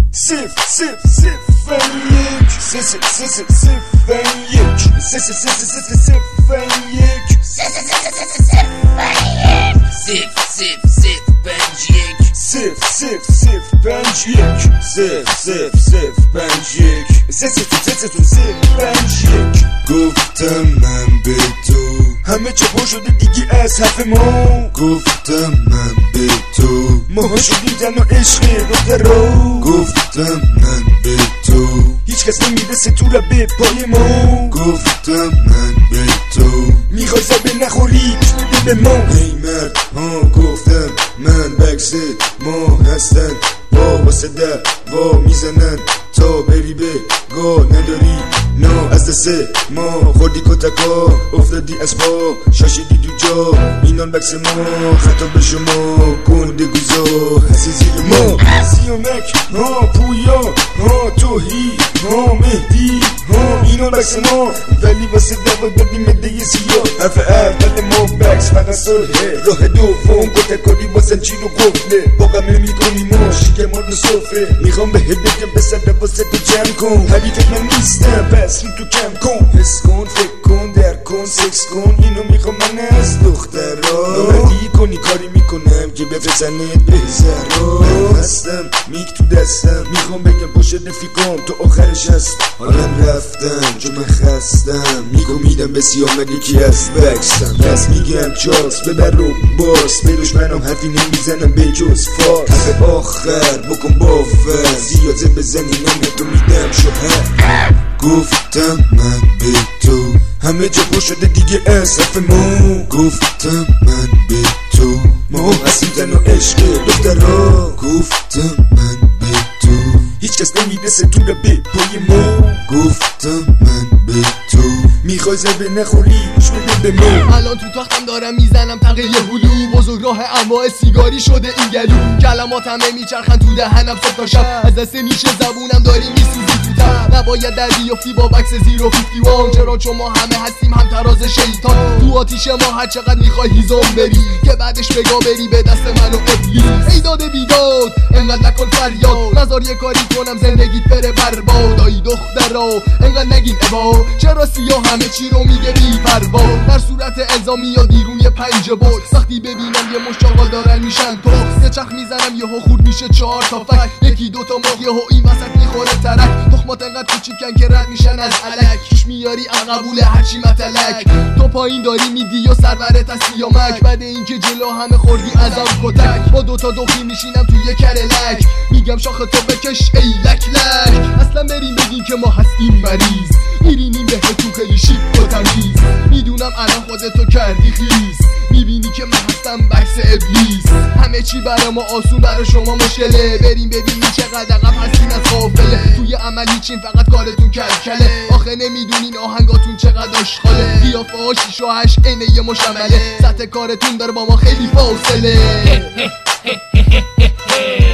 گفتم من به تو همه چه پر شده دیگه از حرف ما. گفتم من به تو ماها شدیم تنها عشق دخترا. گفتم من به تو هیچ کس نمیرسه تو لبه پای ما. گفتم من به تو میخوای زبه نخوری گوش بده به ما. ای مرد ها گفتم من بکس ما هستن واسه دعوا میزنن تا بری به گاه نداری نه از دست ما. خوردی کتکا افتادی از پا شاشیدی تو جا اینان بکس ما. خطا به شما گنده گذار هستی زیر ما. سیامک ها پویا ها توهی ها مهدی ها اینان بکس ما ولی واسه دوا دادیم مده سیاه. حرف اول ما بکس فقط صلحه. راه دوم کتکاری بازن چین و قفله با غم میکنی ما شکمان و صفره. میخوام به هدکم بسر واسه تو جمع کن حریفت من نیستم پس رو تو کم کن. حس کن فکر کن در کن سکس کن اینو میخوام من از دخترا. نوردی کنی کاری میکنم که بفرسنت به زهرا. من هستم میک تو دستم میخوام بگم پشت رفیقام تو آخرش هست. حالم رفتم چون من خستم میدم به سیامک یکی از بکسم. پس میگم چاس ببر و باز به دشمنم حرفی نمیزنم به جز فارس. حرف آخر بکن باور زیاده بزنی نمتو میدم شوهر. گفتم من به تو همه جا پر شده دیگه از حرف ما. گفتم من به تو ما هستیم تنها عشق دخترا. گفتم من به تو هیچ کس نمیرسه تو لبه پای ما. گفتم من به تو میخوای زبه نخوری گوش بده به ما. الان تو تختم دارم میزنم تقیه هلو بزرگ راه انواع سیگاری شده این گلو. کلمات همه میچرخن تو دهنم صبح تا شب از دست نیش زبونم داری میسوزی تو تب. نباید در بیافتی با بکس 051 چرا چون ما همه هستیم هم تراز شیطان. تو آتیش ما هر چقدر میخوای هیزم بری که بعدش بگا بری به دست من و ابلیس. ای داده بیداد انقدر نکن فریاد نظار یه کاری کنم زندگیت بره برباد. آی دخترا انقدر نگین ابا چرا سیاه همه چی رو میگه بی پروا. در صورت الزامی یا دیرون یه پنج بود وقتی ببینم یه مشتاقال دارن میشن تو یه چخ میزنم یهو خورد میشه 4 تا فک. یکی دوتا ماه یهو این وسط میخوره ترک. تخمات انقدر کوچیکن که رد میشن از علک. کش میاری قبول هرچی متلک. تو پایین داری میدی و سرورت از سیامک بعد اینکه جلو همه خوردی ازم کتک. با دوتا دخی میشینم توی کرلک میگم شاخ تو بکش ای لک لک. اصلا بریم بگیم که ما هستیم مریض میرینیم به تو خیلی شیک و تمیز. میدونم الان خودتو کردی خیز میبینی که من هستم بکس ابلیس. همه چی برای ما آسون برای شما مشکله. بریم ببینیم چقدر عقب هستین از قافله. توی عملی چین فقط کارتون کلکله. آخه نمیدونین آهنگاتون چقدر آشغاله. قیافه ها 6 و 8 عین یه مشمله. سطح کارتون داره با ما خیلی فاصله.